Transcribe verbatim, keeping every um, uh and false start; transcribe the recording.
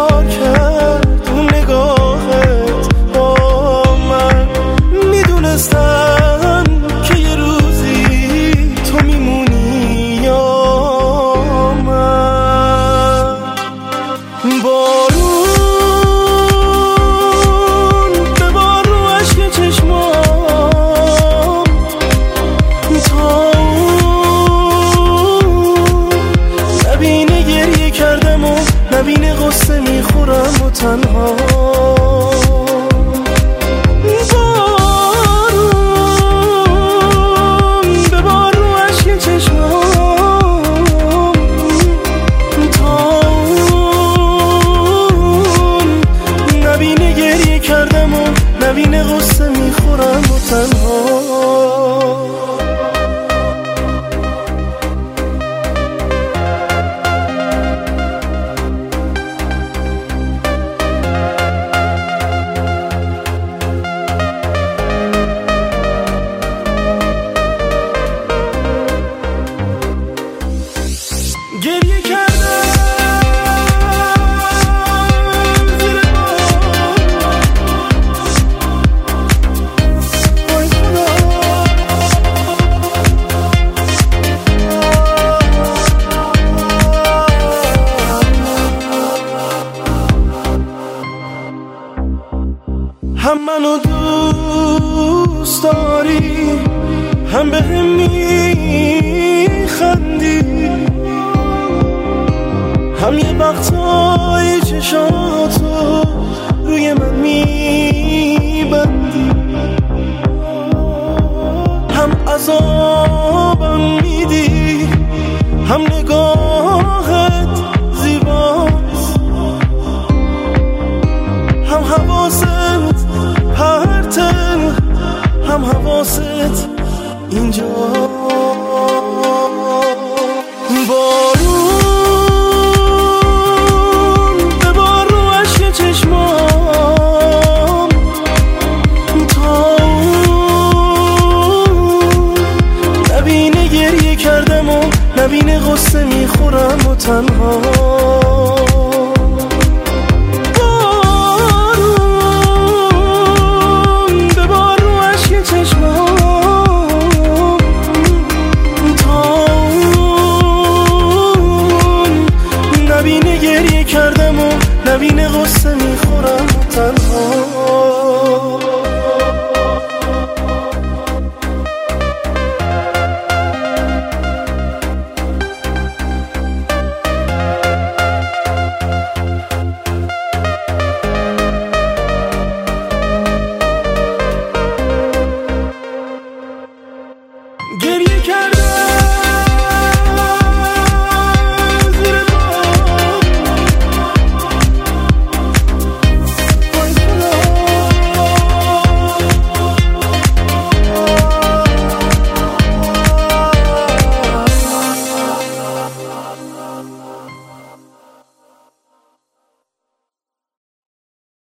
کار کرد اون نگاهت با من. میدونستم که یه روزی تو میمونی یا من. بارون ببار رو عشق چشمام، تا نبینه گریه کردم و نبینه غصه میخورم و تنها. بارون ببار رو عشق چشمام، تا نبینه گریه کردم و نبینه غصه میخورم و تنها. گریه کردم زیر بار، هم منو دوست داری هم به هم میخندی، هم یه وقتای چشاتو روی من میبندی، هم عذابم میدی هم نگاهت زیباست، هم حواست پرته هم حواست اینجا. بارون ببار رو عشق چشمام، تا نبینه گریه کردم و نبینه غصه میخورم و تنها. بارون ببار رو عشق چشمام، تا نبینه گریه کردم و نبینه غصه میخورم و تنها. گریه کردم